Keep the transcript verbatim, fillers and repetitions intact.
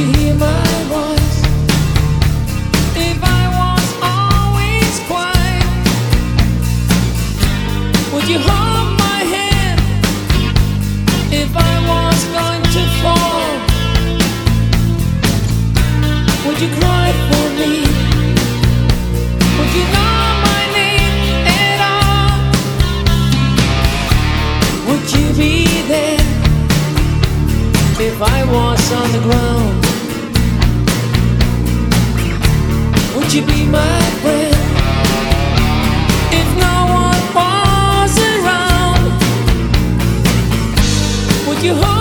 you hear my voice? If I was always quiet, would you hold my hand? If I was going to fall, would you cry for me? Would you know my name at all? Would you be there if I was on the ground? Would you be my friend if no one was around? Would you hold